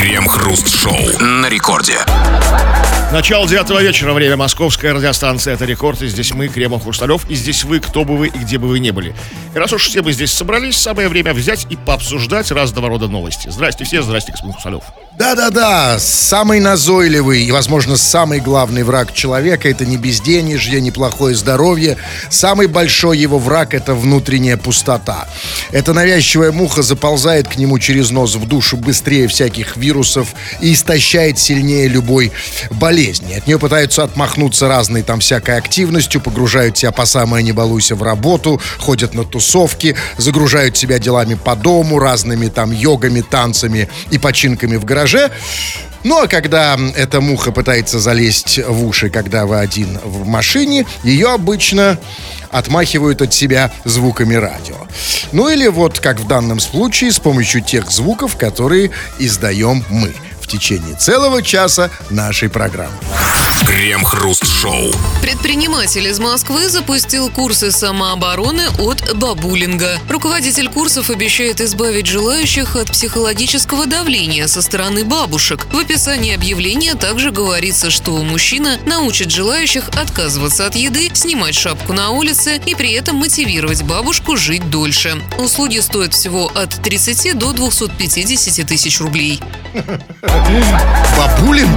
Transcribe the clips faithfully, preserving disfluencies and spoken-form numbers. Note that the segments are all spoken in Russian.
Крем-хруст-шоу на рекорде. Начало девятого вечера, время московская радиостанция «Это рекорд». И здесь мы, Кремов, Хрусталев. И здесь вы, кто бы вы и где бы вы не были. И раз уж все мы здесь собрались, самое время взять и пообсуждать разного рода новости. Здрасте все, здрасте, господин Хрусталев. Да-да-да, самый назойливый и, возможно, самый главный враг человека — это не безденежье, не плохое здоровье. Самый большой его враг — это внутренняя пустота. Эта навязчивая муха заползает к нему через нос в душу быстрее всяких вирусов и истощает сильнее любой болезни. От нее пытаются отмахнуться разной там всякой активностью, погружают тебя по самое не балуйся в работу, ходят на тусовки, загружают себя делами по дому, разными там йогами, танцами и починками в гараже. Ну, а когда эта муха пытается залезть в уши, когда вы один в машине, ее обычно отмахивают от себя звуками радио. Ну, или вот, как в данном случае, с помощью тех звуков, которые издаем мы в течение целого часа нашей программы. Крем-хруст-шоу. Предприниматель из Москвы запустил курсы самообороны от бабулинга. Руководитель курсов обещает избавить желающих от психологического давления со стороны бабушек. В описании объявления также говорится, что мужчина научит желающих отказываться от еды, снимать шапку на улице и при этом мотивировать бабушку жить дольше. Услуги стоят всего от тридцати до двухсот пятидесяти тысяч рублей. Бабулинг?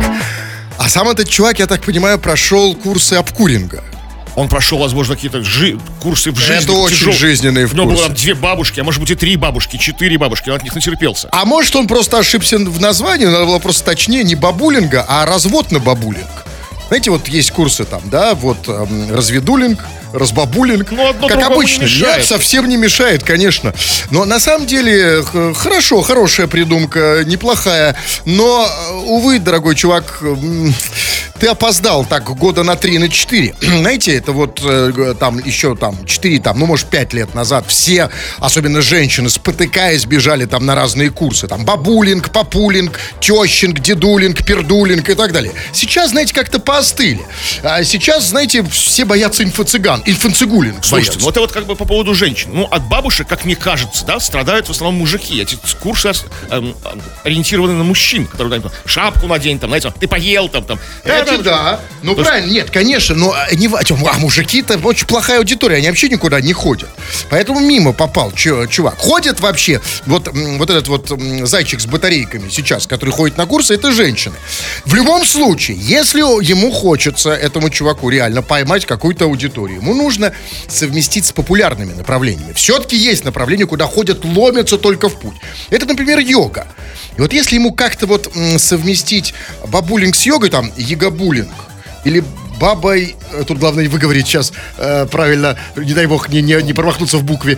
А сам этот чувак, я так понимаю, прошел курсы обкуринга. Он прошел, возможно, какие-то жи- курсы в жизни. Это очень тяжел... жизненные У него курсы. было там две бабушки, а может быть и три бабушки, четыре бабушки. Он от них натерпелся. А может, он просто ошибся в названии, надо было просто точнее не бабулинга, а развод на бабулинг. Знаете, вот есть курсы там, да, вот эм, разведулинг, разбабулинг, ну, одно как обычно. Нет, совсем не мешает, конечно. Но на самом деле х- хорошо, хорошая придумка, неплохая. Но, увы, дорогой чувак, м- ты опоздал так года на три, на четыре. Знаете, это вот э, там еще там четыре, там, ну, может, пять лет назад все, особенно женщины, спотыкаясь, бежали там на разные курсы. Там бабулинг, папулинг, тещинг, дедулинг, пердулинг и так далее. Сейчас, знаете, как-то поостыли. А сейчас, знаете, все боятся инфо-цыган. Инфанцигулинг. Слушайте, ну это вот как бы по поводу женщин. Ну, от бабушек, как мне кажется, да, страдают в основном мужики. Эти курсы эм, ориентированы на мужчин, которые там, шапку надень, там, знаете, ты поел, там, там. Это да. Ну, Потому правильно, нет, конечно, но не, а мужики-то очень плохая аудитория, они вообще никуда не ходят. Поэтому мимо попал чё, чувак. Ходит вообще, вот, вот этот вот зайчик с батарейками сейчас, который ходит на курсы, это женщины. В любом случае, если ему хочется, этому чуваку, реально поймать какую-то аудиторию, ему нужно совместить с популярными направлениями. Все-таки есть направления, куда ходят, ломятся только в путь. Это, например, йога. И вот если ему как-то вот м, совместить бабулинг с йогой, там, ягобулинг, или бабой, тут главное выговорить сейчас э, правильно, не дай бог не, не, не промахнуться в букве,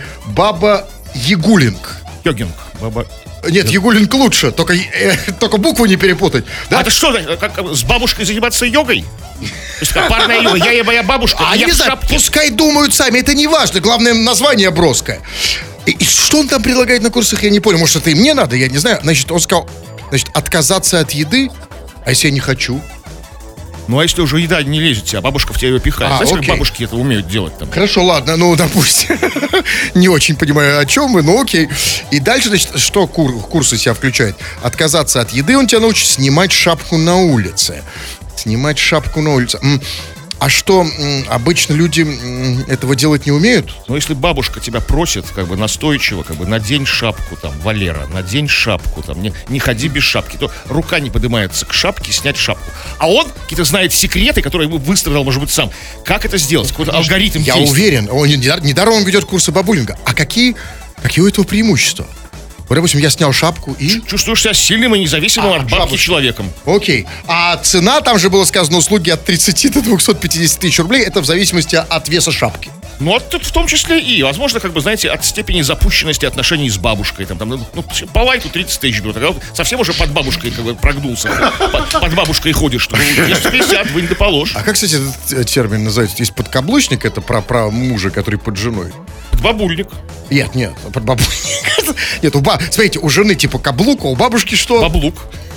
баба-ягулинг. Йогинг. Баба... Нет, ягулинг лучше, только, э, только букву не перепутать. Да? А это что, как, с бабушкой заниматься йогой? То есть как парная йога, я и моя бабушка, А я не в знаю, шапке. пускай думают сами, это не важно, главное название броское. И, и что он там предлагает на курсах, я не понял. Может, это и мне надо, я не знаю. Значит, он сказал, значит, отказаться от еды, а если я не хочу? Ну, а если уже еда не лезет тебе, а бабушка в тебя ее пихает? А, Знаете, окей. как бабушки это умеют делать там? Хорошо, ладно, ну, допустим. Не очень понимаю, о чем вы, но окей. И дальше, значит, что кур, курсы себя включают? Отказаться от еды, он тебя научит снимать шапку на улице. Снимать шапку на улице. М, А что, м, обычно люди м, этого делать не умеют? Но если бабушка тебя просит, как бы настойчиво, как бы надень шапку, там, Валера, надень шапку, там, не, не ходи без шапки, то рука не поднимается к шапке снять шапку. А он какие-то знает секреты, которые ему выстроил, может быть, сам. Как это сделать? Какой-то алгоритм Я действий. уверен, он, не, не даром он ведет курсы бабулинга. А какие, какие у этого преимущества? Вот, допустим, я снял шапку и... Чувствуешь себя сильным и независимым А, от бабки бабушка. человеком. Окей. А цена, там же было сказано, услуги от тридцати до двухсот пятидесяти тысяч рублей. Это в зависимости от веса шапки. Ну, вот тут в том числе и, возможно, как бы, знаете, от степени запущенности отношений с бабушкой. Там, там, ну, по лайту тридцать тысяч берут. А вот совсем уже под бабушкой как бы прогнулся. Под, под бабушкой ходишь. Что, ну, двести пятьдесят, вынь да положь. А как, кстати, этот термин называется? Есть подкаблучник, это про, про мужа, который под женой. Бабульник. Нет, нет, под бабулькой. Нет, у ба... смотрите, у жены типа каблук, а у бабушки что? Баблук.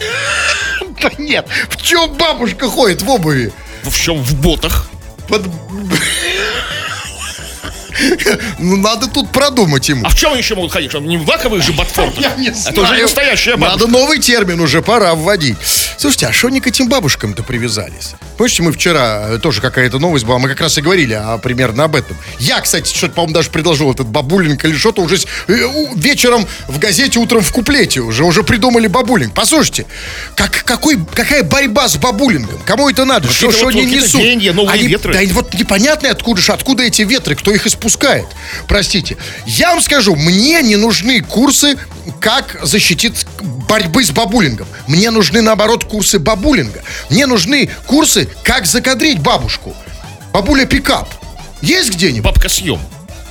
Да нет, в чем бабушка ходит в обуви? В чем? В ботах. Под... Ну, надо тут продумать ему. А в чем они еще могут ходить? Что, не в лаковых же ботфортах? Я не Это знаю. уже не настоящая бабушка. Надо новый термин уже, пора вводить. Слушайте, а что они к этим бабушкам-то привязались? Помните, мы вчера, э, тоже какая-то новость была, мы как раз и говорили а, примерно об этом. Я, кстати, что-то, по-моему, даже предложил этот бабулинг или что-то уже с- э, у- вечером в газете, утром в куплете уже, уже придумали бабулинг. Послушайте, как, какой, какая борьба с бабулингом? Кому это надо? Что, Какие-то что вот- они вот какие-то несут? деньги, новые Они- ветры. Да, вот непонятно откуда же, откуда эти ветры, кто их испускает. Простите. Я вам скажу, мне не нужны курсы, как защитить борьбы с бабулингом. Мне нужны, наоборот, курсы бабулинга. Мне нужны курсы, как закадрить бабушку. Бабуля пикап. Есть где-нибудь? Бабка съем.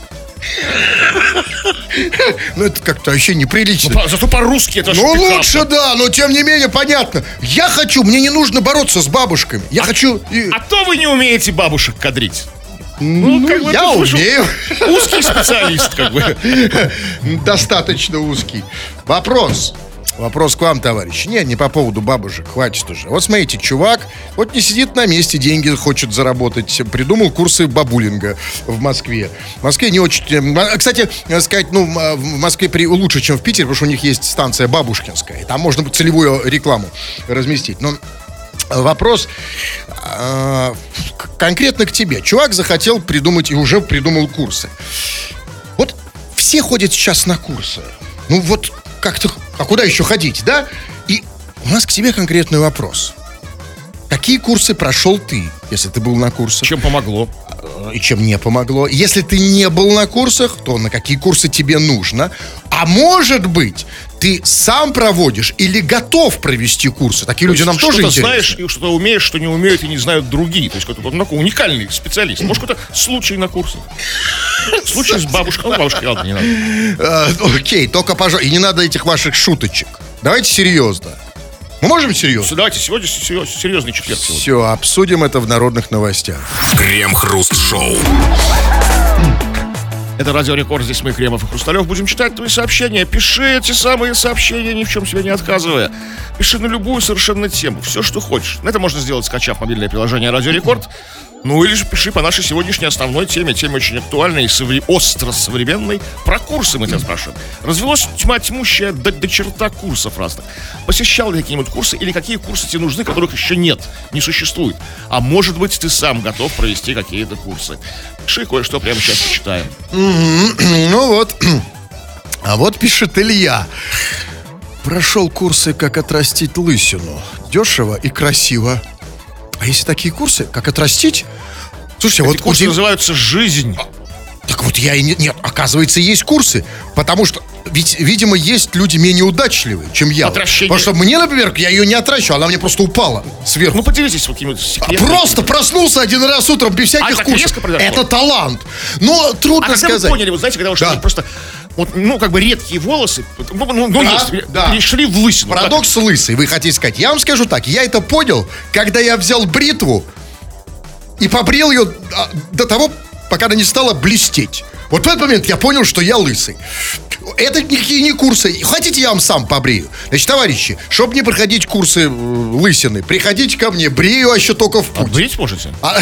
Ну, это как-то вообще неприлично. По- Зато по-русски это же Ну, пикап. лучше, да, но тем не менее, понятно. Я хочу, мне не нужно бороться с бабушками. Я хочу... и- А то вы не умеете бабушек кадрить. Ну, как бы я тут вышел умею. Узкий специалист, как бы. Достаточно узкий. Вопрос. Вопрос к вам, товарищ. Нет, не по поводу бабушек, хватит уже. Вот смотрите, чувак, вот не сидит на месте, деньги хочет заработать. Придумал курсы бабулинга в Москве. В Москве не очень... э, Кстати, надо сказать, ну, м, в Москве при- лучше, чем в Питере, потому что у них есть станция Бабушкинская. И там можно целевую рекламу разместить. Но вопрос э, к- конкретно к тебе. Чувак захотел придумать и уже придумал курсы. Вот все ходят сейчас на курсы. Ну вот как-то, а куда еще ходить, да? И у нас к тебе конкретный вопрос. Какие курсы прошел ты, если ты был на курсах? Чем помогло? Э, И чем не помогло? Если ты не был на курсах, то на какие курсы тебе нужно? А может быть, ты сам проводишь или готов провести курсы? Такие люди нам тоже Что-то интересны. знаешь, и что-то умеешь, что не умеют и не знают другие. То есть какой-то вот такой уникальный специалист. Может, какой-то случай на курсах. Случай с бабушкой. Ну, бабушки, ладно, не надо. Э, Окей, только, пожалуйста, и не надо этих ваших шуточек. Давайте серьезно. Мы можем серьезно? Давайте сегодня серьез- серьезный четверг. сегодня. Все, обсудим это в народных новостях. Крем-хруст-шоу. Это Радио Рекорд, здесь мы, Кремов и Хрусталев. Будем читать твои сообщения. Пиши эти самые сообщения, ни в чем себе не отказывая. Пиши на любую совершенно тему, все, что хочешь. Это можно сделать, скачав мобильное приложение Радио Рекорд. Ну или же пиши по нашей сегодняшней основной теме. Теме очень актуальной и совре- остро современной. Про курсы мы тебя спрашиваем. Развелось тьма тьмущая до, до черта курсов разных. Посещал ли какие-нибудь курсы или какие курсы тебе нужны, которых еще нет, не существует? А может быть, ты сам готов провести какие-то курсы? Пиши, кое-что прямо сейчас почитаем. Ну вот. А вот пишет Илья. Прошел курсы, как отрастить лысину. Дешево и красиво. А если такие курсы, как отрастить? Слушайте, Эти вот курсы удив- называются «Жизнь». Так вот я и не... Нет, оказывается, есть курсы. Потому что, ведь, видимо, есть люди менее удачливые, чем я. Отращение. Потому что мне, например, я ее не отращу, она мне просто упала сверху. Ну, поделитесь вот какими-то секретами. Просто проснулся один раз утром без всяких А, так курсов. резко произошло? Это талант. Но А трудно когда сказать. вы поняли, вот знаете, когда уж Да. они просто, вот, ну, как бы редкие волосы, ну, ну, ну, Да, есть, да. перешли в лысину. Парадокс лысый, вы хотите сказать. Я вам скажу так, я это понял, когда я взял бритву и побрил ее а, до того, пока она не стала блестеть. Вот в этот момент я понял, что я лысый. Это никакие не курсы. Хотите, я вам сам побрею? Значит, товарищи, чтобы не проходить курсы э, лысины, приходите ко мне, брею, а еще только в А путь. брить можете? А,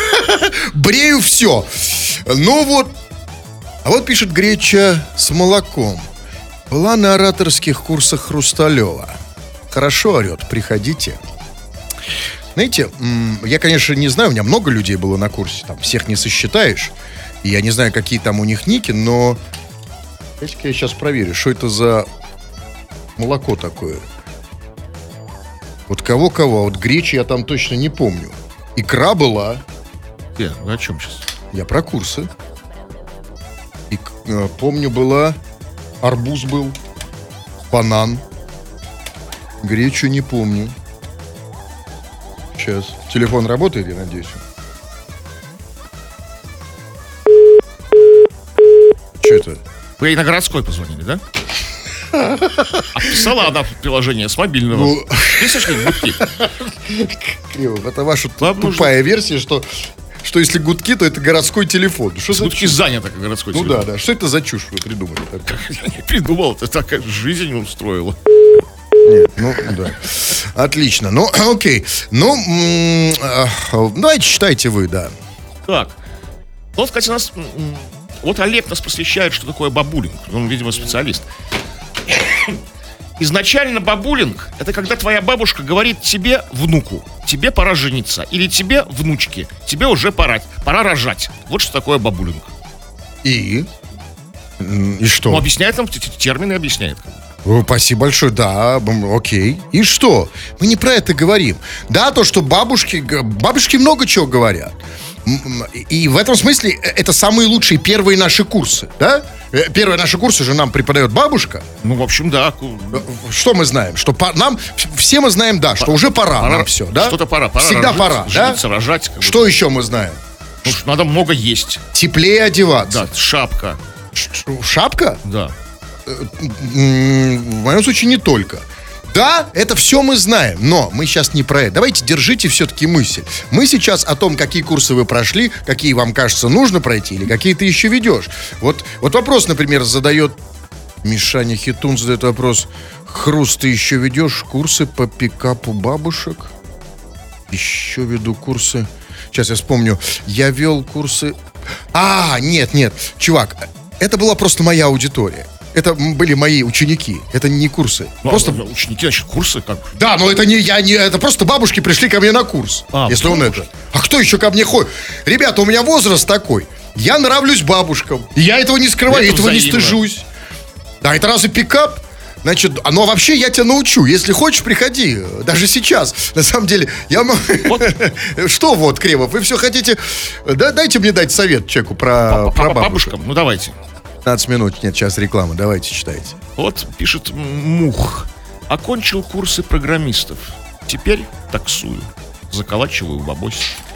брею все. Ну вот. А вот пишет Греча с молоком. Была на ораторских курсах Хрусталева. Хорошо орет, приходите. Знаете, м, я, конечно, не знаю, у меня много людей было на курсе, там всех не сосчитаешь. И я не знаю, какие там у них ники, но... Давайте-ка я сейчас проверю, что это за молоко такое. Вот кого-кого, а вот Гречи я там точно не помню. Икра была. Где? Вы о чем сейчас? Я про курсы. И, э, помню, была... Арбуз был. Банан. Гречу не помню. Сейчас. Телефон работает, я надеюсь? Что это? Вы ей на городской позвонили, да? Отписала она приложение с мобильного. Ну. Слышишь, как гудки? Криво, это ваша Вам тупая версия, что, что если гудки, то это городской телефон. Что за Гудки чушь? занято, как городской Ну телефон. да, да. Что это за чушь вы придумали? Я не придумал, это такая жизнь устроила. Нет, ну да. Отлично. Ну, окей. Ну, м, э, давайте читайте вы, да. Так. Вот, кстати, у нас м, м, вот Олег нас посвящает, что такое бабулинг. Он, видимо, специалист. Изначально бабулинг — это когда твоя бабушка говорит тебе, внуку, тебе пора жениться. Или тебе, внучке, тебе уже пора, пора рожать. Вот что такое бабулинг. И? И что? Ну, объясняет нам, эти термины объясняет. О, спасибо большое, да, м, окей. И что? Мы не про это говорим. Да, то, что бабушки, г- бабушки много чего говорят. М, м, И в этом смысле э, это самые лучшие первые наши курсы, да? Э, Первые наши курсы же нам преподает бабушка. Ну, в общем, да. Э, Что мы знаем? Что по- нам, в- все мы знаем, да, что уже пора, Пора- нам все, да? Что-то пора. Пора Всегда рожать, пора, да? жениться, рожать. как бы. Что еще мы знаем? Ну, что надо много есть. Теплее одеваться. Да, шапка. Ш- Шапка? Да. М, В моем случае не только. Да, это все мы знаем, но мы сейчас не про это. Давайте держите все-таки мысль. Мы сейчас о том, какие курсы вы прошли, какие вам кажется нужно пройти, или какие ты еще ведешь. Вот, вот вопрос, например, задает Мишаня Хитун, задает вопрос: Хруст, ты еще ведешь курсы по пикапу бабушек? Еще веду курсы. Сейчас я вспомню. Я вел курсы... А, нет, нет, чувак, это была просто моя аудитория. Это м, были мои ученики. Это не курсы. Ну, Просто... а, ученики, значит, курсы как? Да, но это не я, не это просто бабушки пришли ко мне на курс. А, если он бабушки. это. А кто еще ко мне ходит? Ребята, у меня возраст такой. Я нравлюсь бабушкам. И я этого не скрываю, Это этого не взаимно. стыжусь. Да, это разве пикап? Значит, а, ну а вообще я тебя научу. Если хочешь, приходи. Даже сейчас. На самом деле, я могу... Что вот, Кремов, вы все хотите... Да, дайте мне дать совет человеку про, По- про по- бабушку. бабушкам? Ну, давайте. пятнадцать минут. Нет, сейчас реклама. Давайте читайте. Вот пишет Мух. Окончил курсы программистов. Теперь таксую. Заколачиваю бабось.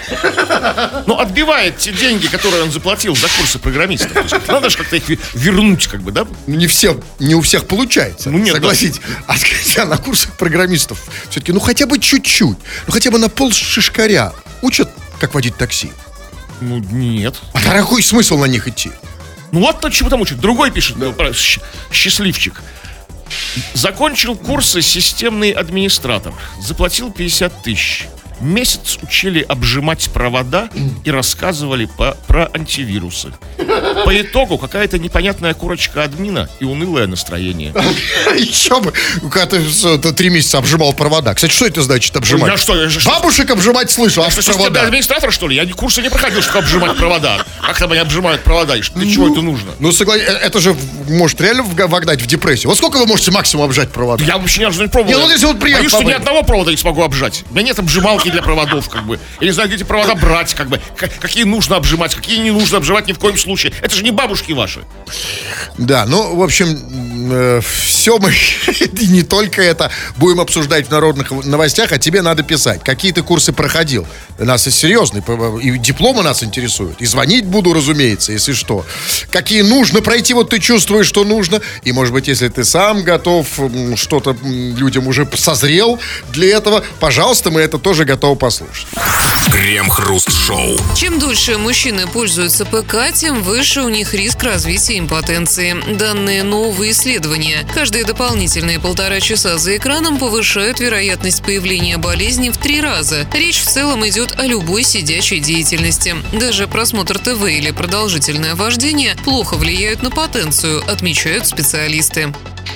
Ну, отбивает те деньги, которые он заплатил за курсы программистов. То есть надо же как-то их вернуть, как бы, да? Ну, не все, не у всех получается. Ну, нет, согласитесь. А хотя на курсах программистов все-таки, ну хотя бы чуть-чуть, ну хотя бы на пол шишкаря учат, как водить такси. Ну, нет. А какой смысл на них идти? Ну, вот то, чему там учат. Другой пишет, ну, про- щ- счастливчик. Закончил курсы системный администратор. Заплатил пятьдесят тысяч. Месяц учили обжимать провода и рассказывали по, про антивирусы. По итогу какая-то непонятная курочка админа и унылое настроение. Еще бы, когда ты с- ты три месяца обжимал провода. Кстати, что это значит обжимать? Я что, я же- что- Бабушек обжимать слышал, а Что, системный провода? администратор, что ли? Я ни курсы не проходил, чтобы обжимать провода. Как там они обжимают провода? И что- для чего это нужно? Ну, согласен, это же может реально вга- вогнать в депрессию. Вот сколько вы можете максимум обжать провода? Я вообще ни разу не пробовал. Не, ну, если вот приятно Боюсь, что ни побыть. одного провода не смогу обжать. У меня нет обжималки для проводов, как бы. Я не знаю, где эти провода брать, как бы. К- какие нужно обжимать, какие не нужно обжимать ни в коем случае. Это же не бабушки ваши. Да, ну, в общем, все мы, и не только это, будем обсуждать в народных новостях, а тебе надо писать, какие ты курсы проходил. Нас и серьезный, и дипломы нас интересуют, и звонить буду, разумеется, если что. Какие нужно пройти, вот ты чувствуешь, что нужно, и, может быть, если ты сам готов, м, что-то м, людям уже созрел для этого, пожалуйста, мы это тоже готовы послушать. Крем-хруст-шоу. Чем дольше мужчины пользуются ПК, тем выше у них риск развития импотенции. Данные нового исследования. Каждые дополнительные полтора часа за экраном повышают вероятность появления болезни в три раза. Речь в целом идет о любой сидячей деятельности. Даже просмотр ТВ или продолжительное вождение плохо влияют на потенцию, отмечают специалисты.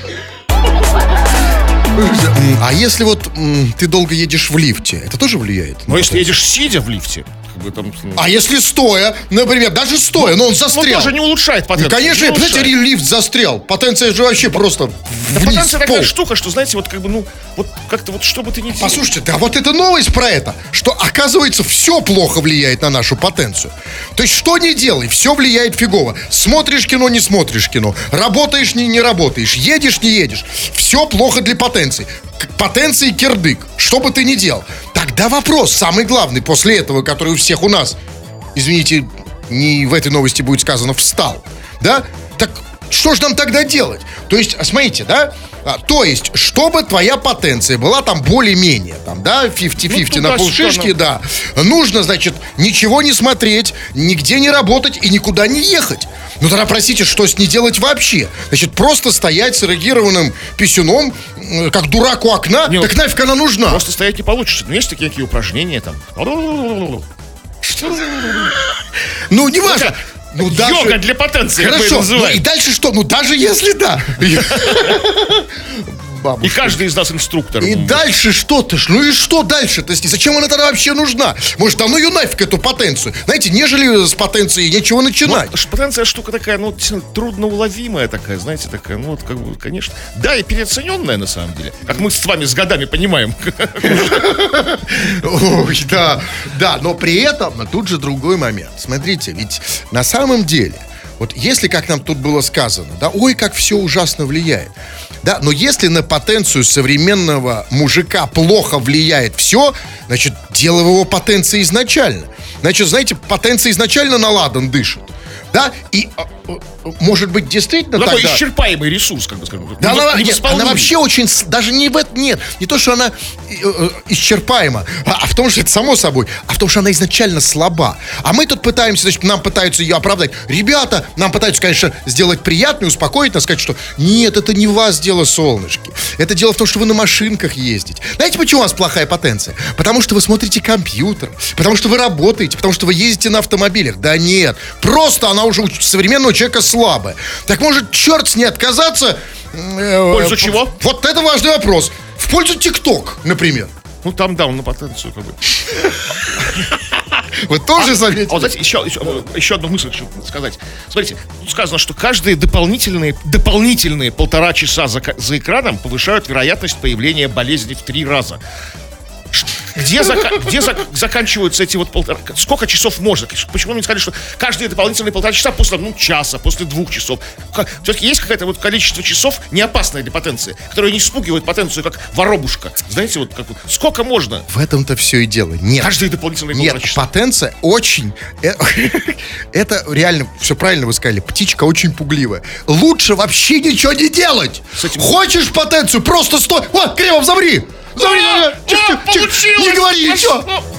А если вот м, ты долго едешь в лифте, это тоже влияет? Но если едешь сидя в лифте, как бы там... ну, А если стоя, например, даже стоя, но он ну, застрял. тоже не улучшает Ну, потенцию. конечно, не представляете, улучшает. лифт застрял. Потенция же вообще просто Да вниз, потенция в такая пол. штука, что, знаете, вот как бы, ну, вот как-то вот что бы ты ни делал. Послушайте, да вот это новость про это, что, оказывается, все плохо влияет на нашу потенцию. То есть, что ни делай, все влияет фигово. Смотришь кино, не смотришь кино. Работаешь, не, не работаешь. Едешь, не едешь. Все плохо для потенции. К потенции кирдык. Что бы ты ни делал. Тогда вопрос, самый главный после этого, который у всех у нас, извините, не в этой новости будет сказано, встал. Да? Так что же нам тогда делать? То есть, смотрите, да? А, то есть, чтобы твоя потенция была там более-менее, там, да, пятьдесят на пятьдесят, Ну, на туда-сюда, полшишки, ну. да. Нужно, значит, ничего не смотреть, нигде не работать и никуда не ехать. Ну, тогда, простите, что с ней делать вообще? Значит, просто стоять с эрегированным писюном, м, как дурак у окна, Не, ну, так нафиг она нужна? Просто стоять не получится. Ну, есть такие, такие упражнения там. Ну, неважно. Ну, даже... Йога для потенции, как мы это Хорошо, ну называем. и дальше что? Ну, даже если да. И Бабушка. каждый из нас инструктор. И дальше что-то ж, ну и что дальше? То есть зачем она тогда вообще нужна? Может, а ну ее нафиг эту потенцию? Знаете, нежели с потенцией нечего начинать. Ну, ш- потенция штука такая, ну, действительно, трудноуловимая такая, знаете, такая, ну, вот, как бы, конечно. Да, и переоцененная, на самом деле. Как мы с вами с годами понимаем. Ой, да, да, но при этом тут же другой момент. Смотрите, ведь на самом деле, вот если, как нам тут было сказано, да, ой, как все ужасно влияет. Да, но если на потенцию современного мужика плохо влияет все, значит, дело в его потенции изначально. Значит, знаете, потенция изначально на ладан дышит. Да, и а, а, может быть действительно Ну, такой тогда... исчерпаемый ресурс, как бы скажем. Да, она, нет, невосполнимый. она вообще очень, с- даже не в этом, нет, не то, что она э, э, исчерпаема, а, а в том, что это само собой, а в том, что она изначально слаба. А мы тут пытаемся, значит, нам пытаются ее оправдать. Ребята, нам пытаются, конечно, сделать приятно, успокоить нас, сказать, что нет, это не у вас дело, солнышки. Это дело в том, что вы на машинках ездите. Знаете, почему у вас плохая потенция? Потому что вы смотрите компьютер, потому что вы работаете, потому что вы ездите на автомобилях. Да нет, просто она уже у современного человека слабая. Так может, черт с ней отказаться? В пользу чего? Вот это важный вопрос. В пользу ТикТок, например. Ну, там, да, он на потенцию, как бы. Вы тоже А заметили? вот, знаете, еще, еще, еще одну мысль хочу сказать. Смотрите, тут сказано, что каждые дополнительные, дополнительные полтора часа за, ка- за экраном повышают вероятность появления болезни в три раза. Ш- Где, зака- где зак- заканчиваются эти вот полтора... Сколько часов можно? Почему мне сказали, что каждые дополнительные полтора часа после, ну, часа, после двух часов? Ка- Все-таки есть какое-то вот количество часов не опасное для потенции, которое не спугивает потенцию, как воробушка. Знаете, вот как вот, сколько можно? В этом-то все и дело. Нет. Каждые дополнительные Нет, полтора часа. потенция очень... э, Это реально, все правильно вы сказали, птичка очень пугливая. Лучше вообще ничего не делать. С этим- Хочешь потенцию, просто стой. О, Кремов, замри. Замри, А, чих, а, чих, чих. получилось! Не говори ничего.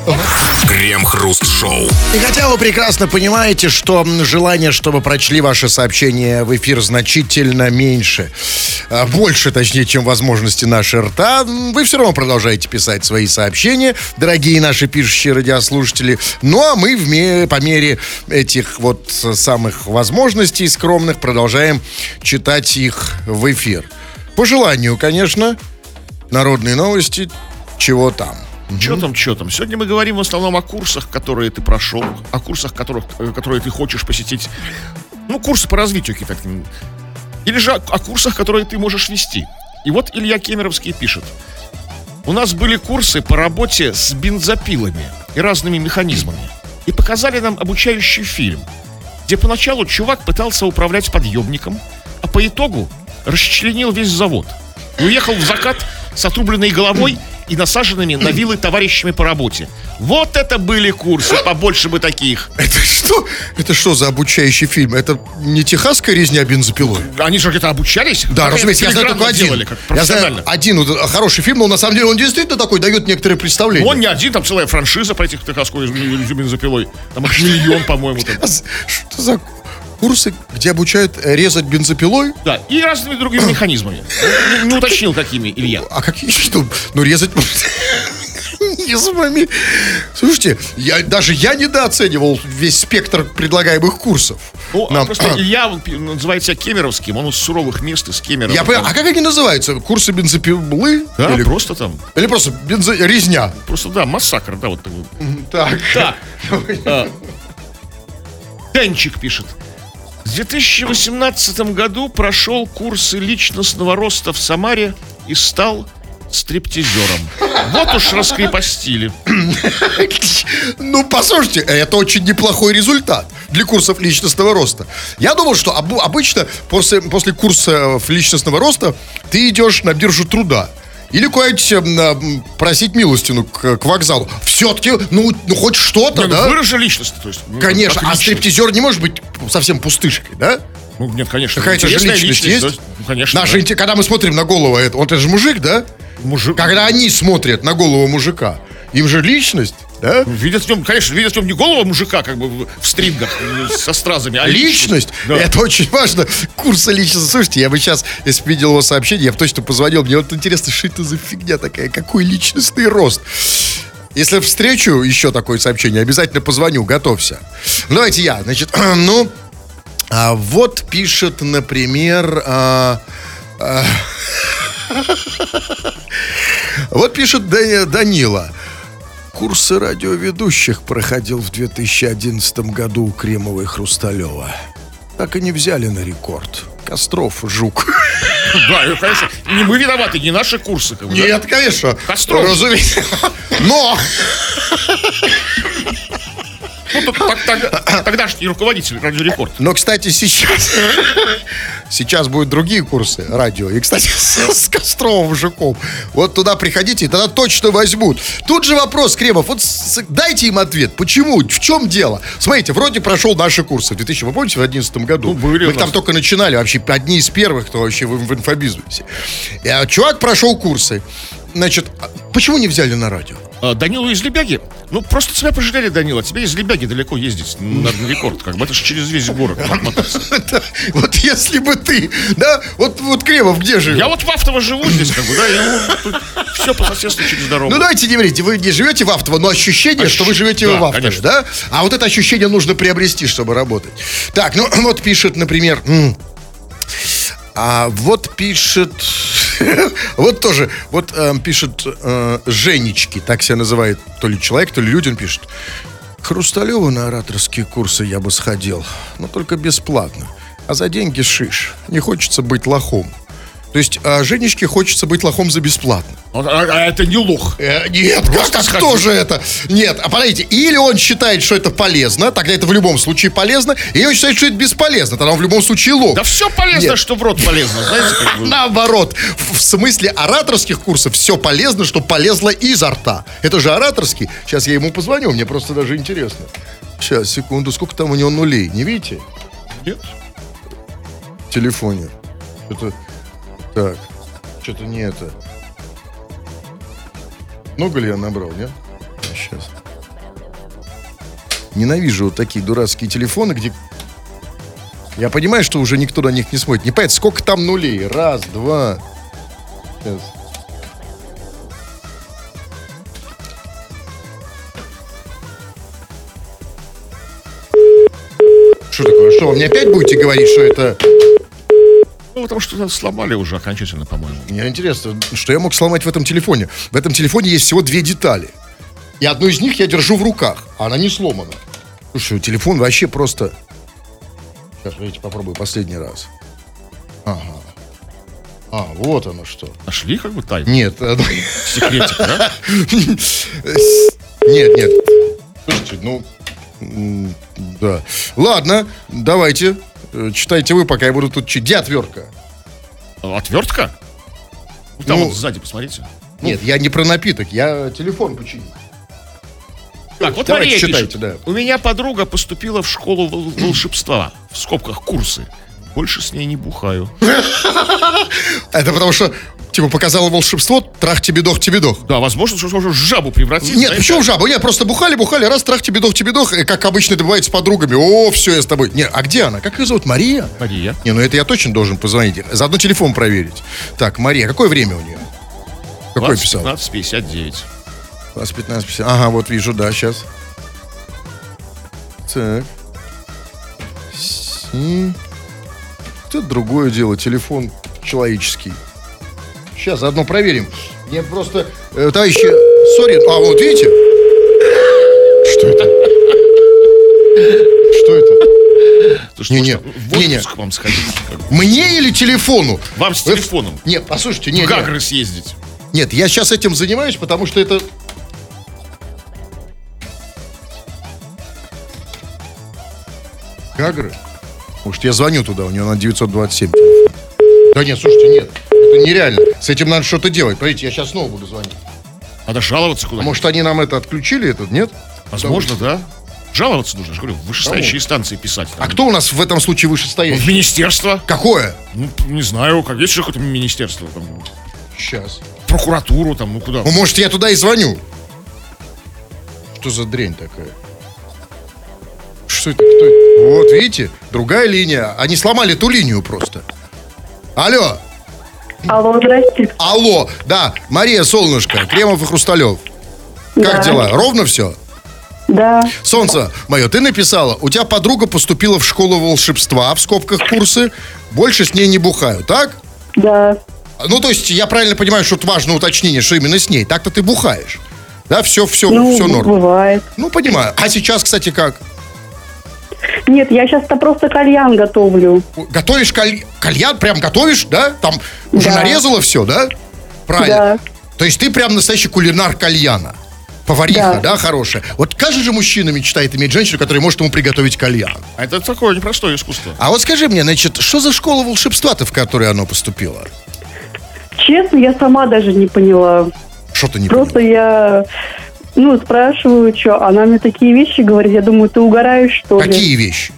Крем-хруст-шоу. И хотя вы прекрасно понимаете, что м, желание, чтобы прочли ваше сообщение в эфир, значительно меньше, а, больше, точнее, чем возможности нашей рта, м, вы все равно продолжаете писать свои сообщения, дорогие наши пишущие радиослушатели. Ну, а мы в ме- по мере этих вот э, самых возможностей скромных продолжаем читать их в эфир. По желанию, конечно, народные новости, чего там. Че там, че там? Сегодня мы говорим в основном о курсах, которые ты прошел, о курсах, которых, э, которые ты хочешь посетить. Ну, курсы по развитию какие-то. Или же о, о курсах, которые ты можешь вести. И вот Илья Кемеровский пишет. У нас были курсы по работе с бензопилами и разными механизмами. И показали нам обучающий фильм, где поначалу чувак пытался управлять подъемником, а по итогу расчленил весь завод. И уехал в закат с отрубленной головой и насаженными на вилы товарищами по работе. Вот это были курсы, побольше бы таких. Это что? Это что за обучающий фильм? Это не техасская резня бензопилой? Они же где-то обучались? Да, Как разумеется, я знаю филигранно только один. делали, как Я профессионально. знаю один вот, хороший фильм, но на самом деле он действительно такой, дает некоторые представления. Он не один, там целая франшиза по этих техасской бензопилой. Там аж миллион, по-моему. Там. А с- Что за курсы, где обучают э, резать бензопилой? Да, и разными другими механизмами. Не, не уточнил, какими, Илья. А какие что? Ну, резать... механизмами. Слушайте, я, даже я недооценивал весь спектр предлагаемых курсов. Ну, а Нам- просто Илья он пи- называет себя Кемеровским, он из суровых мест, из Кемерово. Я понял, а как они называются? Курсы бензопилы? Да, или, просто там, или просто бензо... резня? просто, да, массакр, да, вот такой. Так. Так. А, Денчик пишет. В две тысячи восемнадцатом году прошел курсы личностного роста в Самаре и стал стриптизером. Вот уж раскрепостили. Ну, послушайте, это очень неплохой результат для курсов личностного роста. Я думал, что об- обычно после, после курса личностного роста ты идешь на биржу труда. Или куда-нибудь э, на- просить милостину к, к вокзалу. Все-таки, ну, ну хоть что-то, Не, ну, да? выражи личность, то есть. ну, Конечно, как а личность. стриптизер не может быть совсем пустышкой, да? Ну, нет, конечно. Какая-то же интересная личность есть. да? Ну, конечно. Наша да. инте- когда мы смотрим на голову, это, он это же мужик, да? Мужик. Когда они смотрят на голову мужика, им же личность, да? Видят в нем, конечно, видят в нем не голову мужика, как бы в в стрингах э, со стразами, а Личность, Да. это очень важно. Курсы личности. Слушайте, я бы сейчас, если бы видел его сообщение, я бы точно позвонил. Мне вот интересно, что это за фигня такая? Какой личностный рост? Если встречу еще такое сообщение, обязательно позвоню, готовься. Ну, давайте я, значит, ну, А вот пишет, например... а, а, вот пишет Дан- Данила. Курсы радиоведущих проходил в две тысячи одиннадцатом году у Кремова и Хрусталева. Так и не взяли на рекорд. Костров, Жук. Да, и, конечно, не мы виноваты, не наши курсы. Как бы, да? Нет, конечно. Костров. Разумеется. Но... Ну, тут так- так- тогдашний руководитель Радио Рекорд. Но, кстати, сейчас... Сейчас будут другие курсы радио. И, кстати, с, с Костровым, Жуком. Вот туда приходите, и тогда точно возьмут. Тут же вопрос, Кремов. Вот с- дайте им ответ. Почему? В чем дело? Смотрите, вроде прошел наши курсы в две тысячи, вы помните, в две тысячи одиннадцатом году? Ну, были Мы у нас. там только начинали. Вообще, одни из первых, кто вообще в, в инфобизнесе. И, а, чувак прошел курсы. Значит, а почему не взяли на радио? А, Данилу из Лебяги? Ну, просто тебя пожалели, Данила. Тебе из Лебяги далеко ездить на Рекорд. Как бы это же через весь город мотаться. Это- Вот если бы ты, да, вот, вот Кремов где живет? Я вот в Автово живу здесь, как бы, да, и все по соседству через дорогу. Ну давайте не врите, вы не живете в Автово, но ощущение, что вы живете Да, в Автове, конечно. да? А вот это ощущение нужно приобрести, чтобы работать. Так, ну вот пишет, например, м, а вот пишет, вот тоже, вот эм, пишет э, Женечки, так себя называет то ли человек, то ли люди, он пишет. К Хрусталеву на ораторские курсы я бы сходил, но только бесплатно. А за деньги шиш. Не хочется быть лохом. То есть а, Женечке хочется быть лохом за бесплатно. А, а это не лох. Э, нет, Просто как, а сходи. кто же это? Нет, а подождите, или он считает, что это полезно, тогда это в любом случае полезно, или он считает, что это бесполезно, тогда он в любом случае лох. Да все полезно, Нет. что в рот полезно, знаете, как бы. Наоборот, в, в смысле ораторских курсов все полезно, что полезло изо рта. Это же ораторский. Сейчас я ему позвоню, мне просто даже интересно. Сейчас, секунду, сколько там у него нулей, не видите? Нет. В телефоне. Что-то... Так, что-то не это. Много ли я набрал, нет? Сейчас. Ненавижу вот такие дурацкие телефоны, где... Я понимаю, что уже никто на них не смотрит. Не понятно, сколько там нулей. Раз, два. Сейчас. Что такое? Что, вы мне опять будете говорить, что это... Ну, потому что нас сломали уже окончательно, по-моему. Мне интересно, что я мог сломать в этом телефоне. В этом телефоне есть всего две детали. И одну из них я держу в руках, а она не сломана. Слушай, телефон вообще просто... Сейчас, давайте попробую последний раз. Ага. А, вот оно что. Нашли как бы тайну? Нет, э, Секретик, да? нет, нет. Слушайте, ну... м, Да. Ладно, давайте. Э, Читайте вы, пока я буду тут читать. Где отвертка? Отвертка? Ну, там Ну, вот сзади, посмотрите. Нет, я не про напиток, я телефон починю. Так, вот давайте Мария читайте, пишет. да. У меня подруга поступила в школу вол- волшебства. В скобках курсы. Больше с ней не бухаю. Это потому что, типа, показало волшебство, трах тебе дох, тебе дох. Да, возможно, что можно в жабу превратиться. Нет, знаете. почему в жабу? Нет, просто бухали-бухали, раз, трах тебе дох, тебе дох, и как обычно это бывает с подругами. О, все, я с тобой. Не, а где она? Как ее зовут? Мария? Мария. Не, ну это я точно должен позвонить. Заодно телефон проверить. Так, Мария, какое время у нее? Какой двадцать писал? пятнадцать пятьдесят девять. двадцать пятнадцать пятьдесят. Ага, вот вижу, да, сейчас. Так. Си. Это другое дело, телефон человеческий. Сейчас заодно проверим. Мне просто, э, товарищи, сори, а вот видите? Что это? Что это? Слушайте, Не-не, может, в не-не. отпуск вам сходить. Мне или телефону? Вам с Вы- телефоном. Нет, послушайте, не, В не. Гагры съездить. Нет, я сейчас этим занимаюсь, потому что это... Гагры? Может, я звоню туда, у него на девятьсот двадцать семь телефон. Да нет, слушайте, нет, это нереально. С этим надо что-то делать. Смотрите, я сейчас снова буду звонить. Надо жаловаться А куда-нибудь. может, они нам это отключили, этот, нет? Возможно, да. Жаловаться нужно, я же говорю, в вышестоящие станции писать. А кто у нас в этом случае В вышестоящий? министерство. Какое? Ну, не знаю, как есть же какое-то министерство. Там, Сейчас. прокуратуру, там, ну куда. Ну, может, я туда и звоню. Что за дрянь такая? Что это? Кто это? Вот, видите? Другая линия. Они сломали ту линию просто. Алло. Алло, здрасте. Алло. Да, Мария, солнышко, Кремов и Хрусталев. Как Да. дела? Ровно все? Да. Солнце мое, ты написала, у тебя подруга поступила в школу волшебства, в скобках курсы, больше с ней не бухаю, так? Да. Ну, то есть, я правильно понимаю, что это важное уточнение, что именно с ней. Так-то ты бухаешь. Да, все, все, Ну, все норм. бывает. Ну, понимаю. А сейчас, кстати, как? Нет, я сейчас-то просто кальян готовлю. Готовишь каль... кальян? Прям готовишь, да? Там уже Да. нарезала все, да? Правильно. Да. То есть, ты прям настоящий кулинар кальяна. Повариха, да, Да. хорошая. Вот каждый же мужчина мечтает иметь женщину, которая может ему приготовить кальян. А это такое непростое искусство. А вот скажи мне, значит, что за школа волшебства-то, в которой оно поступило? Честно, я сама даже не поняла. Что ты не Просто понял? я, ну, спрашиваю, что, она мне такие вещи говорит. Я думаю, ты угораешь, что ли? Какие вещи?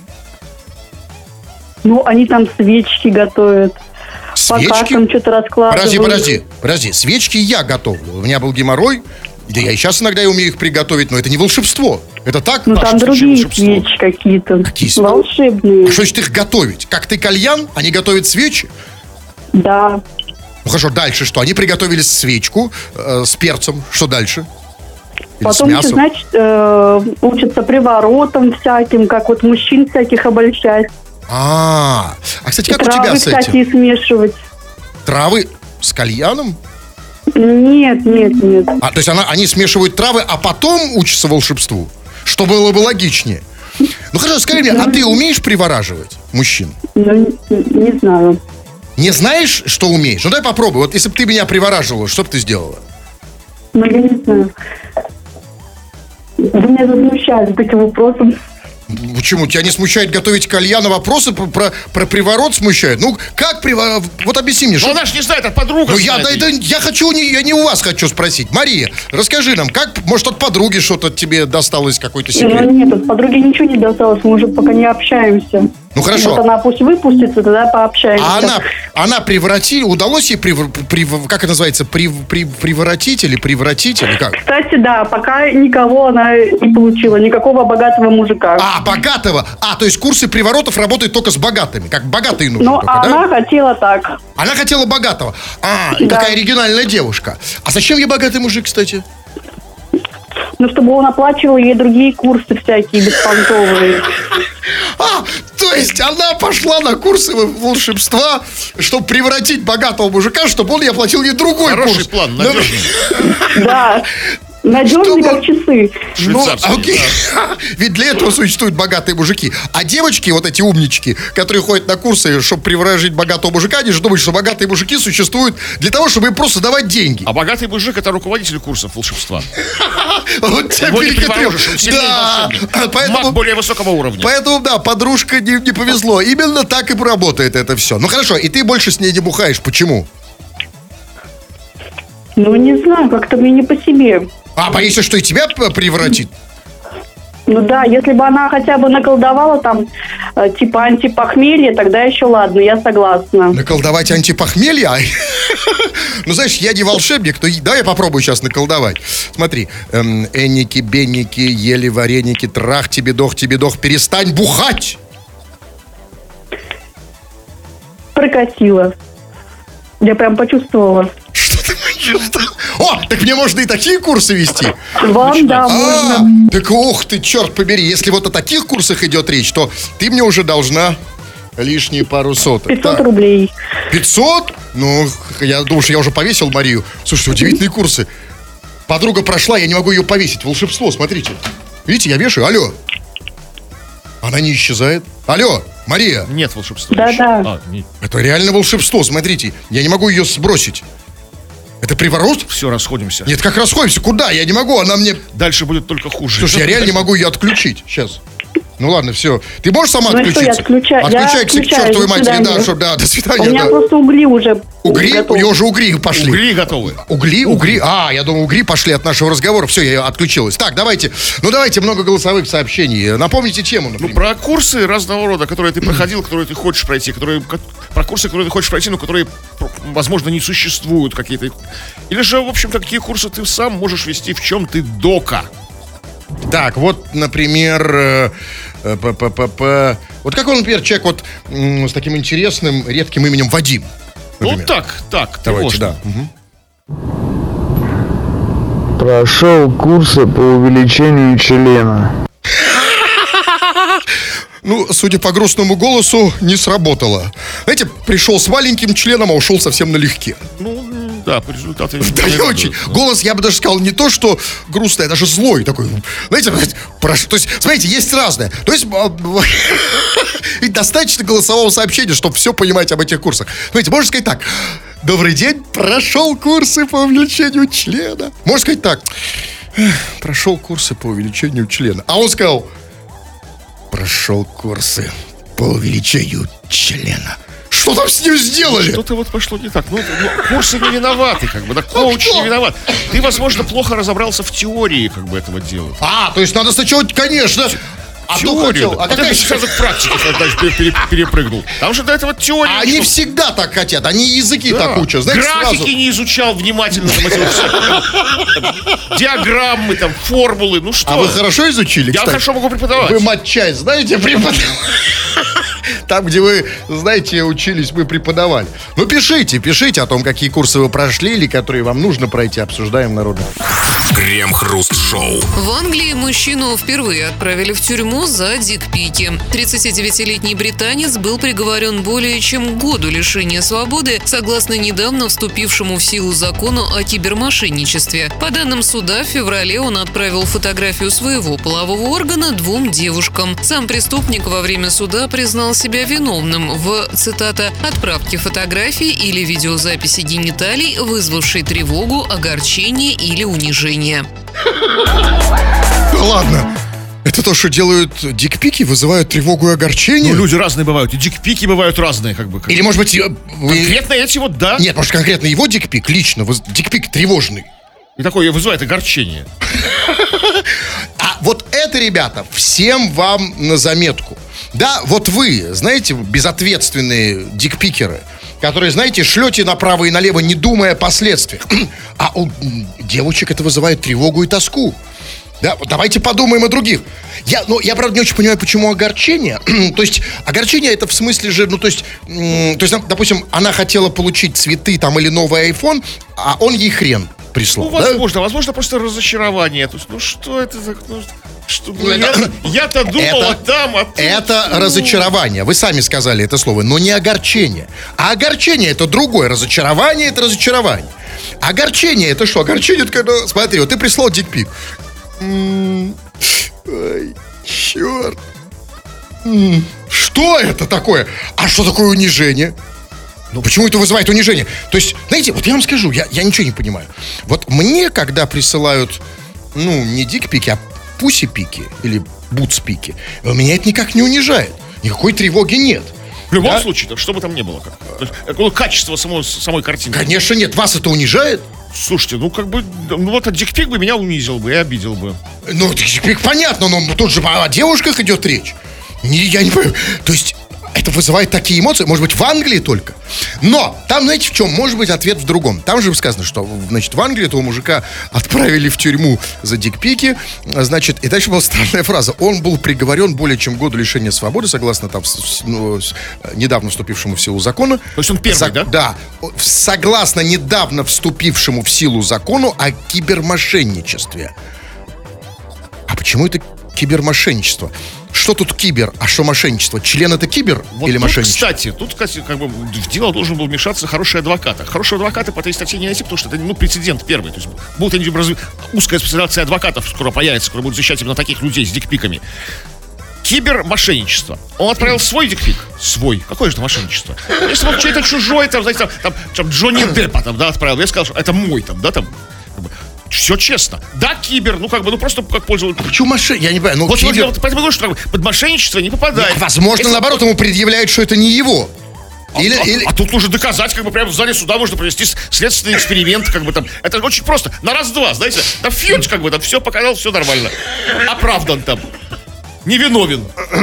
Ну, они там свечки готовят. По Свечки? картам что-то раскладывают. Подожди, подожди, подожди. Свечки я готовлю. У меня был геморрой. Да я и сейчас иногда умею их приготовить, но это не волшебство. Это так, Ну, в там нашем случае, другие волшебство. свечи какие-то. Какие свечи? Волшебные. А что значит их готовить? Как ты кальян, они готовят свечи? Да. Ну хорошо, дальше что? Они приготовили свечку э, с перцем. Что дальше? Или Потом с еще, мясом? значит, э, учатся приворотам всяким, как вот мужчин всяких обольщать. А, а, кстати, как у Травы, тебя с кстати, этим? смешивать. Травы с кальяном? Нет, нет, нет. А, то есть она, они смешивают травы, а потом учатся волшебству? Что было бы логичнее. Ну хорошо, скажи мне, а ты умеешь привораживать мужчин? Ну, не, не знаю. Не знаешь, что умеешь? Ну дай попробуй. Вот если бы ты меня привораживала, что бы ты сделала? Ну, я не знаю. Вы меня возмущаете таким вопросом. Почему? Тебя не смущает готовить кальян, а вопросы про, про, про приворот смущают? Ну, как приворот? Вот объясни мне. Но Что... она ж не знает, от подруги. Ну, я, да, это, я хочу, не, я не у вас хочу спросить. Мария, расскажи нам, как, может, от подруги что-то тебе досталось, какой-то Ну, секрет? нет, от подруги ничего не досталось, мы уже пока не общаемся. Ну, хорошо. Вот она пусть выпустится, тогда пообщаемся. А она, она превратила, удалось ей, прив, прив- как это называется, прив, прив- приворотить или превратить, или как? Кстати, да, пока никого она не получила, никакого богатого мужика. А, богатого. А, то есть курсы приворотов работают только с богатыми, как богатые нужны Но только, она да? хотела так. Она хотела богатого. А, и Да. какая оригинальная девушка. А зачем ей богатый мужик, кстати? Ну, чтобы он оплачивал ей другие курсы всякие беспонтовые. А, то есть она пошла на курсы волшебства, чтобы превратить богатого мужика, чтобы он ей оплатил ей другой Хороший курс. план, Ну, надежный. Да. Надежный, Чтобы- как часы. Ну, Швейцарский, окей. Ведь для этого существуют богатые мужики. А девочки, вот эти умнички, которые ходят на курсы, чтобы приворожить богатого мужика, они же думают, что богатые мужики существуют для того, чтобы им просто давать деньги. А богатый мужик — это руководитель курсов волшебства. Вот тебя Его не перехитрил. приворожишь, он сильнее Да, волшебник. Маг поэтому... более высокого уровня. Поэтому, да, подружка не, не повезло. Именно так и работает это все. Ну хорошо, и ты больше с ней не бухаешь. Почему? Ну, не знаю, как-то мне не по себе. А, боишься, что и тебя п- превратит? Ну да, если бы она хотя бы наколдовала там э, типа антипохмелье, тогда еще ладно, я согласна. Наколдовать антипохмелье? Ай. Ну, знаешь, я не волшебник, но да, я попробую сейчас наколдовать. Смотри, эм, энники, бенники, ели вареники, трах, тебе дох, тебе дох, перестань бухать! Прокатила. Я прям почувствовала. Что ты почувствовал? О, так мне можно и такие курсы вести. Вам, да, А, можно. так ух ты, черт побери, если вот о таких курсах идет речь, то ты мне уже должна лишние пару соток. пятьсот Так, рублей. пятьсот? Ну, я думаю, что я уже повесил Марию. Слушайте, удивительные курсы. Подруга прошла, я не могу ее повесить. Волшебство, смотрите. Видите, я вешаю, алло. Она не исчезает. Алло, Мария. Нет волшебства. Да, еще. да. А, нет. Это реально волшебство, смотрите. Я не могу ее сбросить. Это приворот? Все, расходимся. Нет, как расходимся? Куда? Я не могу, она мне... Дальше будет только хуже. Слушай, я реально не могу ее отключить. Сейчас. Ну ладно, все. Ты можешь сама Ну и что, я отключиться? отключаю. Я Отключайся к отключаю, чертовой до матери, да, свидания. чтоб, да, до У свидания, меня да. просто угли уже Угри? У готовы. нее уже угри пошли. Угли готовы. Угли, угри. А, я думал, угри пошли от нашего разговора. Все, я отключилась. Так, давайте. Ну, давайте много голосовых сообщений. Напомните тему, Ну, например. про курсы разного рода, которые ты проходил, которые ты хочешь пройти, которые, ко- про курсы, которые ты хочешь пройти, но которые, п- возможно, не существуют какие-то. Или же, в общем-то, какие курсы ты сам можешь вести, в чем ты дока. Так, вот, например, э, э, п- п- п- п- вот какой, например, человек вот м, с таким интересным, редким именем Вадим? Ну, например? так, так, Давайте, тревожно. да. Мгм. Прошел курсы по увеличению члена. Ну, судя по грустному голосу, не сработало. Знаете, пришел с маленьким членом, а ушел совсем налегке. Ну, да, по результату... Да, не очень. Голос, я бы даже сказал, не то, что грустный, а даже злой такой. Знаете, прошу, то есть, смотрите, есть разное. То есть, и достаточно голосового сообщения, чтобы все понимать об этих курсах. Смотрите, можно сказать так. Добрый день, прошел курсы по увеличению члена. Можно сказать так. Прошел курсы по увеличению члена. А он сказал... Прошел курсы по увеличению члена. Что там с ним сделали? Что-то вот пошло не так. Ну, ну курсы не виноваты, как бы, да, коуч не виноват. Ты, возможно, плохо разобрался в теории, как бы, этого дела. А, то есть надо сначала, конечно... А теорию. Хотел, а, а какая... ты сразу к практике перепрыгнул. Там же до этого теория. А они всегда так хотят, они языки да. так учат. Знаете, графики сразу... не изучал внимательно. Диаграммы, там, формулы, ну что. А вы хорошо изучили, Я кстати? хорошо могу преподавать. Вы матчасть знаете преподавать? Там, где вы, знаете, учились, вы преподавали. Ну, пишите, пишите о том, какие курсы вы прошли или которые вам нужно пройти. Обсуждаем народно. Крем-хруст-шоу. В Англии мужчину впервые отправили в тюрьму за дикпики. тридцатидевятилетний британец был приговорен более чем к году лишения свободы, согласно недавно вступившему в силу закону о кибермошенничестве. По данным суда, в феврале он отправил фотографию своего полового органа двум девушкам. Сам преступник во время суда признал себя виновным в, цитата, «отправке фотографий или видеозаписи гениталий, вызвавшей тревогу, огорчение или унижение». Да ладно. Это то, что делают дикпики, вызывают тревогу и огорчение? Ну, люди разные бывают, и дикпики бывают разные, как бы. Как... Или, может быть, вы... конкретно эти вот, да? Нет, может, конкретно его дикпик, лично, дикпик тревожный. И такое вызывает огорчение. А вот это, ребята, всем вам на заметку. Да, вот вы, знаете, безответственные дикпикеры, которые, знаете, шлете направо и налево, не думая о последствиях. А у девочек это вызывает тревогу и тоску. Да, давайте подумаем о других. Я, ну, я, правда, не очень понимаю, почему огорчение. То есть, огорчение это в смысле же, ну, то есть, м- то есть, допустим, она хотела получить цветы там или новый айфон, а он ей хрен прислал. Ну, возможно, да? возможно, просто разочарование. То есть, ну, что это за... Ну, что, ну, это, я, я-то думал, это, а там, а тут, это ну... разочарование. Вы сами сказали это слово, но не огорчение. А огорчение это другое. Разочарование это разочарование. Огорчение это что? Огорчение это когда... Смотри, вот ты прислал дикпик. М-м, ой, черт. М-м, что это такое? А что такое унижение? Ну, почему это вызывает унижение? То есть, знаете, вот я вам скажу, я, я ничего не понимаю. Вот мне, когда присылают, ну, не дикпики, а пуси-пики или бутс-пики, меня это никак не унижает. Никакой тревоги нет. В любом да? случае, что бы там ни было. Как. Какое качество самой, самой картинки? Конечно нет. Вас это унижает? Слушайте, ну как бы, ну вот дикпик бы меня унизил бы и обидел бы. Ну, дикпик понятно, но тут же о девушках идет речь. Не, я не понимаю. То есть... Это вызывает такие эмоции, может быть, в Англии только. Но там, знаете, в чем? Может быть, ответ в другом. Там же сказано, что, значит, в Англии этого мужика отправили в тюрьму за дикпики. Значит, и дальше была странная фраза. Он был приговорен более чем к году лишения свободы, согласно там ну, недавно вступившему в силу закону. То есть он первый, за, да? Да. Согласно недавно вступившему в силу закону о кибермошенничестве. А почему это кибермошенничество? Что тут кибер, а что мошенничество? Член это кибер вот или тут, мошенничество? Кстати, тут, кстати, как бы в дело должен был вмешаться хороший адвокат. Хорошего адвоката по этой статье не найти, потому что это, ну, прецедент первый. То есть будет разв... узкая специализация адвокатов скоро появится, которая будет защищать именно таких людей с дикпиками. Кибермошенничество. Он отправил свой дикпик. Свой. Какое же это мошенничество? Если бы чей-то чужой, там, знаете, там, там, там Джонни Деппа там, да, отправил, я сказал, что это мой там, да, там. Все честно. Да, кибер, ну как бы, ну просто как пользователь. Почему мошенничество? Я не понимаю. Ну, вот, кибер... вот, поэтому говорю, что под мошенничество не попадает. Нет, возможно, Если... наоборот, ему предъявляют, что это не его. А, или, а, или... а тут нужно доказать, как бы прямо в зале суда можно провести следственный эксперимент, как бы там. Это очень просто. На раз-два, знаете, на фьюч, как бы там все показал, все нормально. Оправдан там. Невиновен.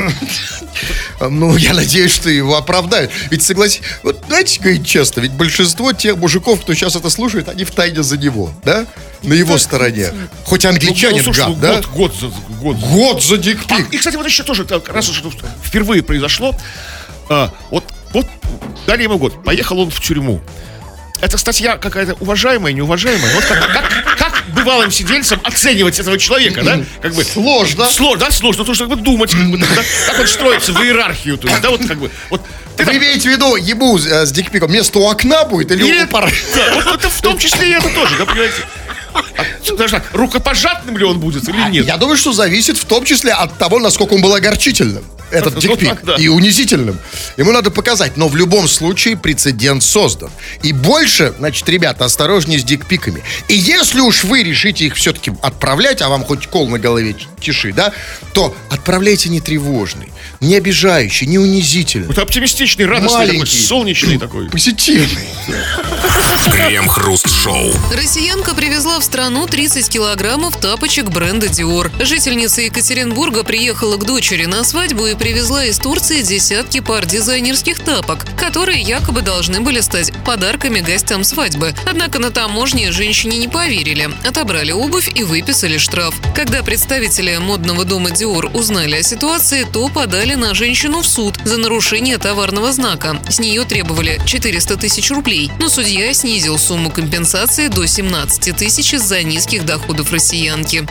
Ну, я надеюсь, что его оправдают. Ведь, согласись, вот знаете, говорить честно, ведь большинство тех мужиков, кто сейчас это слушает, они втайне за него, да? На его так, стороне. Хоть англичанин, ну, слушай, гад, ну, да? Год, год за год. Год за дикпик. А, и, кстати, вот еще тоже, раз уж впервые произошло, а, вот, вот дали ему год, поехал он в тюрьму. Эта статья какая-то уважаемая, неуважаемая. Вот как, как, как бы бывалым сидельцам оценивать этого человека, да? Как бы Сложно. Сложно, да, сложно, потому что как бы думать, как бы, да, как он строится в иерархию, то есть, да, вот как бы, вот. Ты Вы там- имеете в виду, ему э, с дикпиком место у окна будет или Или- у пар- да, вот это в том числе и это тоже, да, понимаете? А, даже так, рукопожатным ли он будет или нет? Я думаю, что зависит в том числе от того, насколько он был огорчительным, этот Ну, дикпик, так, да. и унизительным. Ему надо показать, но в любом случае прецедент создан. И больше, значит, ребята, осторожнее с дикпиками. И если уж вы решите их все-таки отправлять, а вам хоть кол на голове тиши, да, то отправляйте не тревожный, не обижающий, не унизительный, Вот оптимистичный, радостный, такой, маленький, солнечный такой. позитивный. Крем-хруст-шоу. Россиянка привезла в страну тридцать килограммов тапочек бренда Dior. Жительница Екатеринбурга приехала к дочери на свадьбу и привезла из Турции десятки пар дизайнерских тапок, которые якобы должны были стать подарками гостям свадьбы. Однако на таможне женщине не поверили, отобрали обувь и выписали штраф. Когда представители модного дома Dior узнали о ситуации, то подали на женщину в суд за нарушение товарного знака. С нее требовали четыреста тысяч рублей, но судья снизил сумму компенсации до семнадцать тысяч из-за низких доходов россиянки.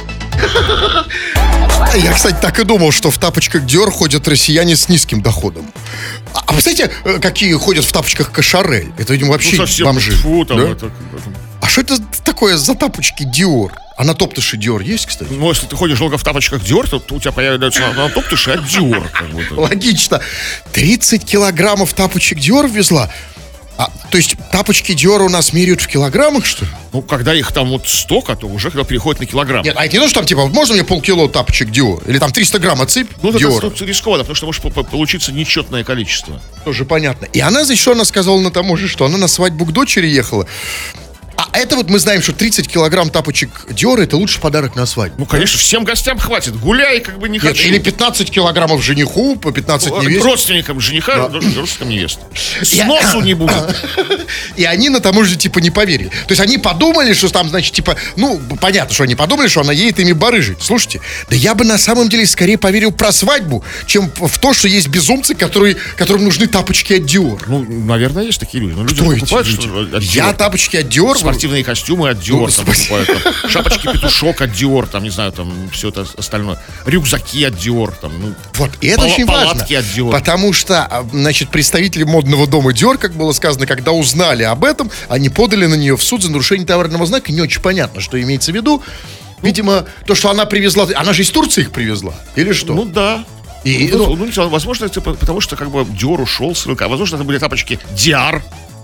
Я, кстати, так и думал, что в тапочках Dior ходят россияне с низким доходом. А, а вы знаете, э, какие ходят в тапочках Кошарель? Это, видимо, вообще Ну, совсем, бомжи. фу, там, Да? это, это. А что это такое за тапочки Dior? А на топтыше Dior есть, кстати? Ну, если ты ходишь долго в тапочках Dior, то у тебя появляются на, на топтыши от Dior, как будто. Логично. тридцать килограммов тапочек Dior везла. А, то есть тапочки Dior у нас меряют в килограммах, что ли? Ну, когда их там вот столько, то уже когда переходит на килограмм. Нет, а это не то, что там, типа, можно мне полкило тапочек Dior? Или там триста грамм отсыпь Ну, это Dior? тут рискованно, потому что может по- по- получиться нечетное количество. Тоже понятно. И она, значит, что она сказала на таможне, что она на свадьбу к дочери ехала. А это вот мы знаем, что тридцать килограмм тапочек Dior это лучший подарок на свадьбу. Ну, конечно, всем гостям хватит. Гуляй, как бы не Нет, хочу. или пятнадцать килограммов жениху, по пятнадцать К невесте. родственникам жениха, родственникам невесты. Сносу не будет. И они на таможне типа не поверили. То есть они подумали, что там, значит, типа, ну, понятно, что они подумали, что она едет ими барыжить. Слушайте, да я бы на самом деле скорее поверил про свадьбу, чем в то, что есть безумцы, которые, которым нужны тапочки от Dior. Ну, наверное, есть такие люди. Ну, люди Кто же эти покупают люди? что- от Я Dior. тапочки от Dior. Спортивные костюмы от Dior, Ну, там, спасибо. покупают, там, шапочки петушок от Dior, там, не знаю, там, все это остальное. Рюкзаки от Dior, там, ну. Вот, и это пала- очень важно, палатки от Dior. потому что, а, значит, представители модного дома Dior, как было сказано, когда узнали об этом, они подали на нее в суд за нарушение товарного знака. Не очень понятно, что имеется в виду. Видимо, то, что она привезла... Она же из Турции их привезла, или что? Ну, да. И- ну, ну- ну, не знаю, возможно, это по- потому что как бы Dior ушел с рынка. А возможно, это были тапочки Dior.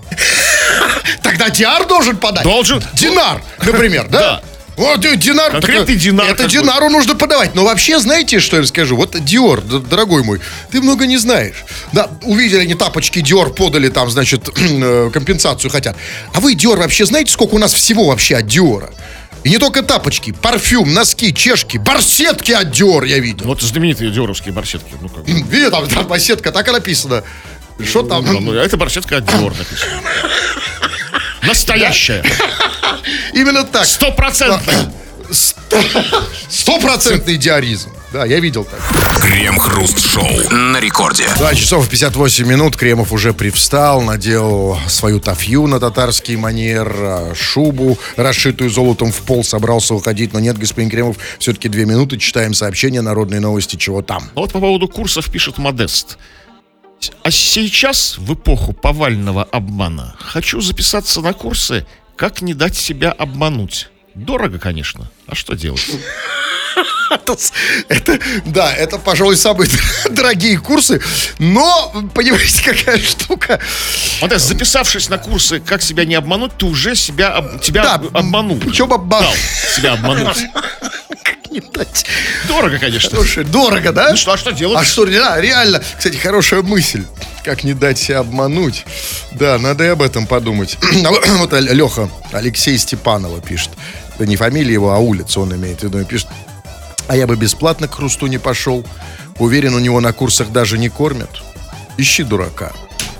Тогда Диар должен подать? Должен. Динар, например, да? Да. Вот э, Динар. Конкретный так, Динар, Это как бы. Динару нужно подавать. Но вообще, знаете, что я скажу? Вот Диор, д- дорогой мой, ты много не знаешь. Да, увидели они тапочки Диор, подали там, значит, э, компенсацию хотят. А вы, Диор, вообще знаете, сколько у нас всего вообще от Диора? И не только тапочки, парфюм, носки, чешки, барсетки от Диор я видел. Вот знаменитые диоровские барсетки. Ну, как бы. Видите, там, там барсетка так и написано. Что там? Ну, ну, это барсетка от Dior написано. Настоящая. Именно так. Стопроцентная. Стопроцентный диаризм. Да, я видел так. Крем-хруст-шоу на рекорде. два часов и пятьдесят восемь минут. Кремов уже привстал, надел свою тафью на татарский манер, а, шубу, расшитую золотом в пол, собрался уходить. Но нет, господин Кремов, все-таки две минуты. Читаем сообщения, народные новости, чего там. Ну, вот по поводу курсов пишет Модест. А сейчас, в эпоху повального обмана, хочу записаться на курсы «Как не дать себя обмануть». Дорого, конечно. А что делать? Это, это, да, это, пожалуй, самые дорогие курсы. Но, понимаете, какая штука. Модест, записавшись на курсы «Как себя не обмануть», ты уже себя, об- тебя Да, об- обманул. причем обманул. Дал себя обмануть. Не дать. Дорого, конечно. Слушай, дорого, да? Ну что, а что делать? А что, да, реально, кстати, хорошая мысль. Как не дать себя обмануть. Да, надо и об этом подумать. Вот Леха, Алексей Степанова пишет. Это не фамилия его, а улица он имеет в виду. Пишет, а я бы бесплатно к Хрусту не пошел. Уверен, у него на курсах даже не кормят. Ищи дурака.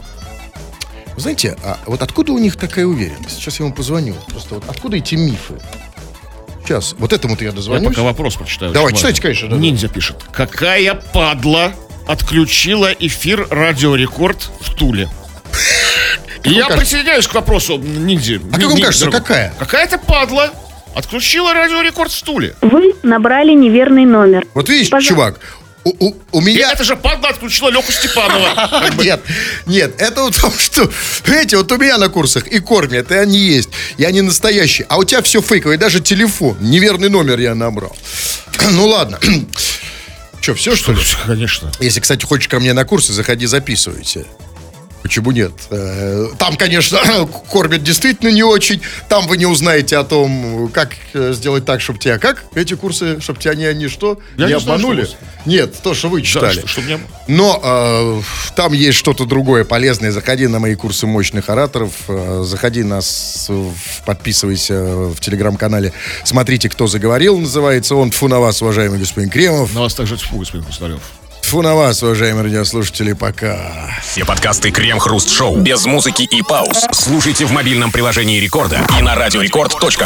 Знаете, а вот откуда у них такая уверенность? Сейчас я ему позвоню. Просто вот откуда эти мифы? Сейчас, вот этому-то я Я дозвонюсь. пока вопрос прочитаю. Давай, Очень читайте, важно. конечно, да, да. Ниндзя пишет. Какая падла отключила эфир Радио Рекорд в Туле? И я кажется? присоединяюсь к вопросу Ниндзя. А как вам кажется, какая? Какая-то падла. Отключила радиорекорд в стуле. Вы набрали неверный номер. Вот видишь, Пожалуйста. чувак, у, у- у И меня... это же падла отключила Леху Степанова. Нет, нет, это вот в том, что, знаете, вот у меня на курсах и кормят, и они есть, и они настоящие, а у тебя все фейковое, даже телефон, неверный номер я набрал. Ну ладно. Че, все что ли? Конечно. Если, кстати, хочешь ко мне на курсы, заходи, записывайся. Почему нет? Э, Там, конечно, кормят действительно не очень. Там вы не узнаете о том, как э, сделать так, чтобы тебя... Как? Эти курсы, чтобы тебя не, не что? Я не не знаю, обманули? что Нет, то, что вы читали. что- что мне- Но э, там есть что-то другое полезное. Заходи на мои курсы мощных ораторов. э, Заходи нас, в- подписывайся в телеграм-канале. Смотрите, кто заговорил, называется он. Тьфу на вас, уважаемый господин Кремов. На вас также тьфу, господин Хрусталев. Тьфу на вас, уважаемые радиослушатели, пока. Все подкасты Крем-Хруст Шоу без музыки и пауз слушайте в мобильном приложении Рекорда и на радиорекорд точка